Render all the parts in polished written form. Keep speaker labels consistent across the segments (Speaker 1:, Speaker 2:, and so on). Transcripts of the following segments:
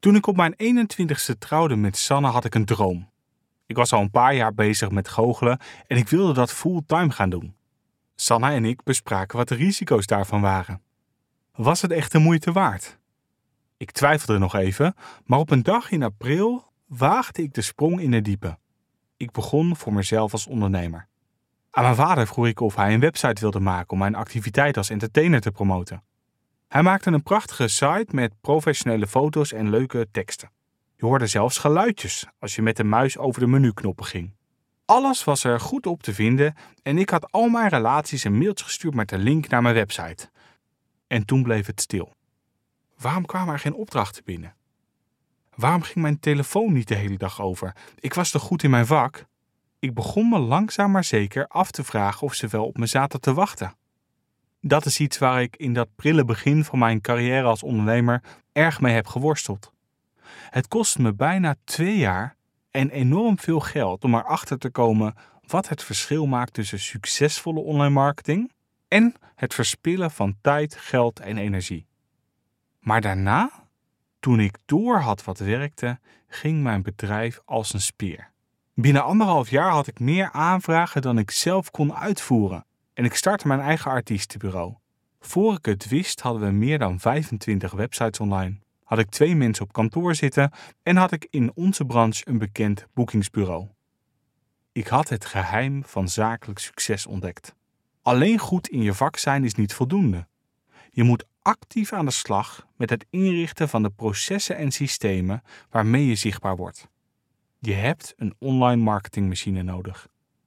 Speaker 1: Toen ik op mijn 21ste trouwde met Sanne had ik een droom. Ik was al een paar jaar bezig met goochelen en ik wilde dat fulltime gaan doen. Sanne en ik bespraken wat de risico's daarvan waren. Was het echt de moeite waard? Ik twijfelde nog even, maar op een dag in april waagde ik de sprong in het diepe. Ik begon voor mezelf als ondernemer. Aan mijn vader vroeg ik of hij een website wilde maken om mijn activiteit als entertainer te promoten. Hij maakte een prachtige site met professionele foto's en leuke teksten. Je hoorde zelfs geluidjes als je met de muis over de menuknoppen ging. Alles was er goed op te vinden en ik had al mijn relaties een mailtje gestuurd met een link naar mijn website. En toen bleef het stil. Waarom kwamen er geen opdrachten binnen? Waarom ging mijn telefoon niet de hele dag over? Ik was toch goed in mijn vak? Ik begon me langzaam maar zeker af te vragen of ze wel op me zaten te wachten. Dat is iets waar ik in dat prille begin van mijn carrière als ondernemer erg mee heb geworsteld. Het kostte me bijna 2 jaar en enorm veel geld om erachter te komen wat het verschil maakt tussen succesvolle online marketing en het verspillen van tijd, geld en energie. Maar daarna, toen ik doorhad wat werkte, ging mijn bedrijf als een speer. Binnen 1,5 jaar had ik meer aanvragen dan ik zelf kon uitvoeren en ik startte mijn eigen artiestenbureau. Voor ik het wist hadden we meer dan 25 websites online. Had ik 2 mensen op kantoor zitten en had ik in onze branche een bekend boekingsbureau. Ik had het geheim van zakelijk succes ontdekt. Alleen goed in je vak zijn is niet voldoende. Je moet actief aan de slag met het inrichten van de processen en systemen waarmee je zichtbaar wordt. Je hebt een online marketingmachine nodig.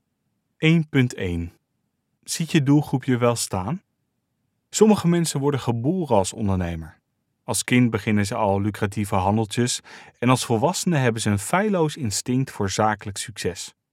Speaker 1: 1.1. Ziet je doelgroep je wel staan? Sommige mensen worden geboren als ondernemer. Als kind beginnen ze al lucratieve handeltjes en als volwassenen hebben ze een feilloos instinct voor zakelijk succes.